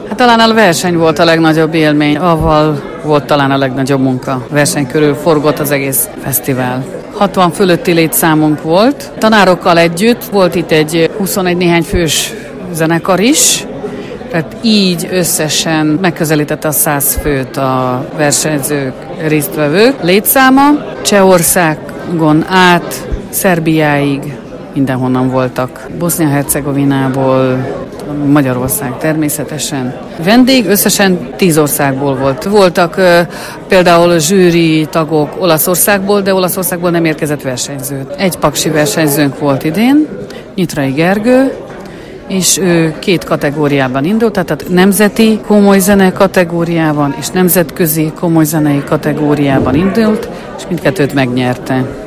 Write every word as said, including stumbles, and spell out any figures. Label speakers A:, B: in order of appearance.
A: Hát talán a verseny volt a legnagyobb élmény, avval volt talán a legnagyobb munka. A verseny körül forgott az egész fesztivál. hatvan fölötti létszámunk volt. Tanárokkal együtt volt itt egy huszonegy néhány fős zenekar is, tehát így összesen megközelítette a száz főt a versenyzők, résztvevők létszáma. Csehországon át Szerbiáig mindenhonnan voltak. Bosznia-Hercegovinából, Magyarország természetesen. Vendég összesen tíz országból volt. Voltak uh, például zsűri tagok Olaszországból, de Olaszországból nem érkezett versenyző. Egy paksi versenyzőnk volt idén, Nyitrai Gergő, és ő két kategóriában indult, tehát nemzeti komoly zene kategóriában és nemzetközi komoly zenei kategóriában indult, és mindkettőt megnyerte.